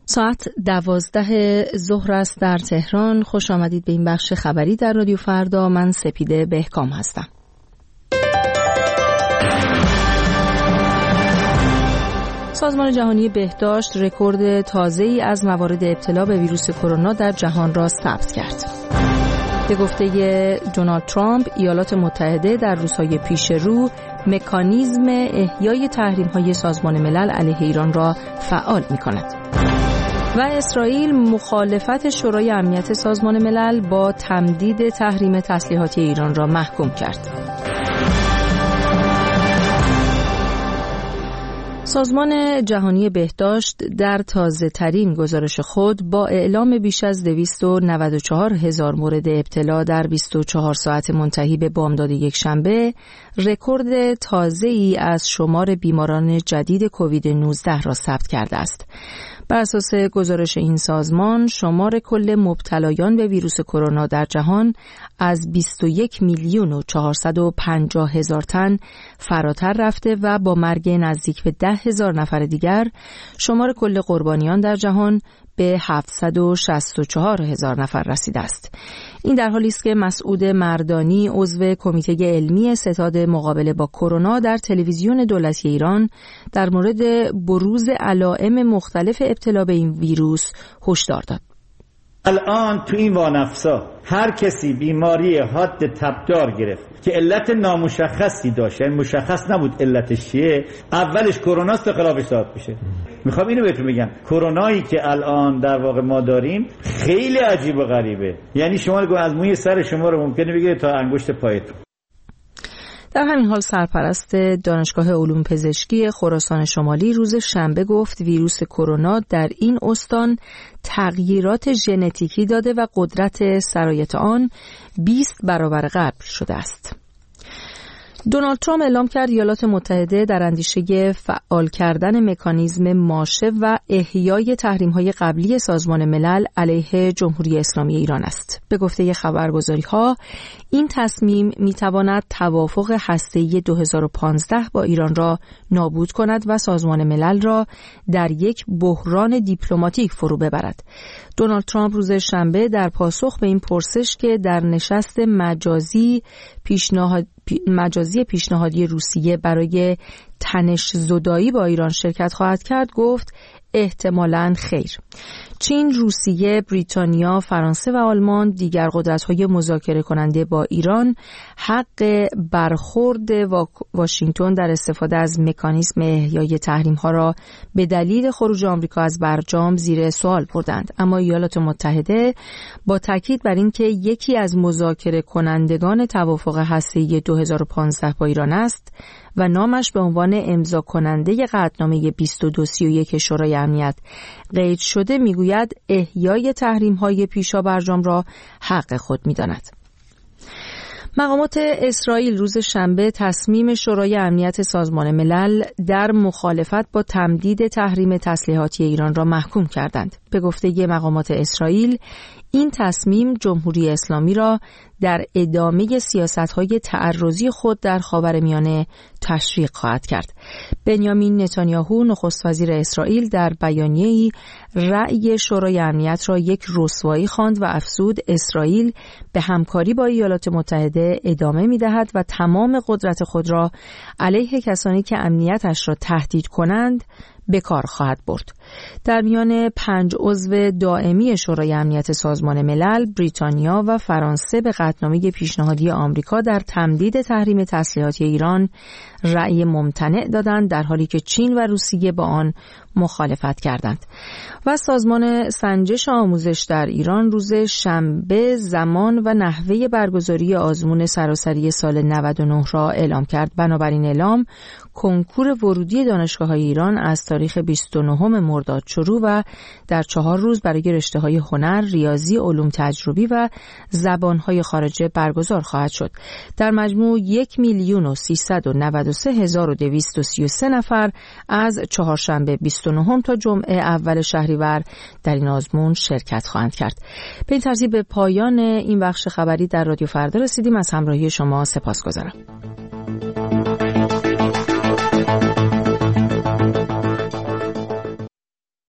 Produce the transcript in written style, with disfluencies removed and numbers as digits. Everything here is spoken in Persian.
ساعت 12 ظهر است در تهران. خوش آمدید به این بخش خبری در رادیو فردا. من سپیده بهکام هستم. سازمان جهانی بهداشت رکورد تازه‌ای از موارد ابتلا به ویروس کرونا در جهان را ثبت کرد. به گفته دونالد ترامپ، ایالات متحده در روزهای پیش رو مکانیزم احیای تحریم‌های سازمان ملل علیه ایران را فعال می‌کند. و اسرائیل مخالفت شورای امنیت سازمان ملل با تمدید تحریم تسلیحاتی ایران را محکوم کرد. سازمان جهانی بهداشت در تازه‌ترین گزارش خود با اعلام بیش از 294,000 مورد ابتلا در 24 ساعت منتهی به بامداد یکشنبه، رکورد تازه‌ای از شمار بیماران جدید کووید 19 را ثبت کرده است. بر اساس گزارش این سازمان، شمار کل مبتلایان به ویروس کرونا در جهان از 21,450,000 تن فراتر رفته و با مرگ نزدیک به 10,000 نفر دیگر، شمار کل قربانیان در جهان به 764,000 نفر رسیده است. این در حالی است که مسعود مردانی، عضو کمیته علمی ستاد مقابله با کرونا، در تلویزیون دولتی ایران در مورد بروز علائم مختلف ابتلا به این ویروس هشدار داد. الان تو این وانفسا هر کسی بیماری حاد تبدار گرفت که علت نامشخصی داشت، یعنی مشخص نبود علتش چیه، اولش کروناست، خلافش ثابت میشه. میخوام اینو بهتون بگم، کرونایی که الان در واقع ما داریم خیلی عجیب و غریبه. یعنی شما از موی سر شما رو ممکنه بگیره تا انگشت پایتون. در همین حال سرپرست دانشگاه علوم پزشکی خراسان شمالی روز شنبه گفت ویروس کرونا در این استان تغییرات ژنتیکی داده و قدرت سرایت آن 20 برابر قبل شده است. دونالد ترامپ اعلام کرد ایالات متحده در اندیشه فعال کردن مکانیزم ماشه و احیای تحریم‌های قبلی سازمان ملل علیه جمهوری اسلامی ایران است. به گفته خبرگزاری‌ها، این تصمیم می‌تواند توافق هسته‌ای 2015 با ایران را نابود کند و سازمان ملل را در یک بحران دیپلماتیک فرو ببرد. دونالد ترامپ روز شنبه در پاسخ به این پرسش که در نشست مجازی پیشنهادی روسیه برای تنش زدایی با ایران شرکت خواهد کرد گفت احتمالاً خیر. چین، روسیه، بریتانیا، فرانسه و آلمان، دیگر قدرت‌های مذاکره کننده با ایران، حق برخورد واشنگتن در استفاده از مکانیزم احیای تحریم‌ها را به دلیل خروج آمریکا از برجام زیر سوال بردند. اما ایالات متحده با تاکید بر اینکه یکی از مذاکره کنندگان توافق هسته‌ای 2015 با ایران است و نامش به عنوان امضا کننده قطعنامه 2231 شورای امنیت قید شده، میگوید احیای تحریم‌های پیشا برجام را حق خود می‌داند. مقامات اسرائیل روز شنبه تصمیم شورای امنیت سازمان ملل در مخالفت با تمدید تحریم تسلیحاتی ایران را محکوم کردند. به گفته مقامات اسرائیل، این تصمیم جمهوری اسلامی را در ادامه سیاست‌های تعرضی خود در خاورمیانه تشویق خواهد کرد. بنیامین نتانیاهو نخست وزیر اسرائیل در بیانیه‌ای رأی شورای امنیت را یک رسوایی خواند و افزود اسرائیل به همکاری با ایالات متحده ادامه می‌دهد و تمام قدرت خود را علیه کسانی که امنیتش را تهدید کنند به کار خواهد برد. در میان 5 عضو دائمی شورای امنیت سازمان ملل، بریتانیا و فرانسه به قطعنامه پیشنهادی آمریکا در تمدید تحریم تسلیحاتی ایران رأی ممتنع دادند، در حالی که چین و روسیه با آن مخالفت کردند. و سازمان سنجش آموزش در ایران روز شنبه زمان و نحوه برگزاری آزمون سراسری سال 99 را اعلام کرد. بنابراین اعلام کنکور ورودی دانشگاه‌های ایران از تاریخ 29 مرداد شروع و در 4 روز برای رشته‌های هنر، ریاضی، علوم تجربی و زبان‌های خارجه برگزار خواهد شد. در مجموع 1,393,233 نفر از چهارشنبه 29 تا جمعه اول شهریور در این آزمون شرکت خواهند کرد. به این ترتیب به پایان این بخش خبری در رادیو فردا رسیدیم. از همراهی شما سپاسگزارم.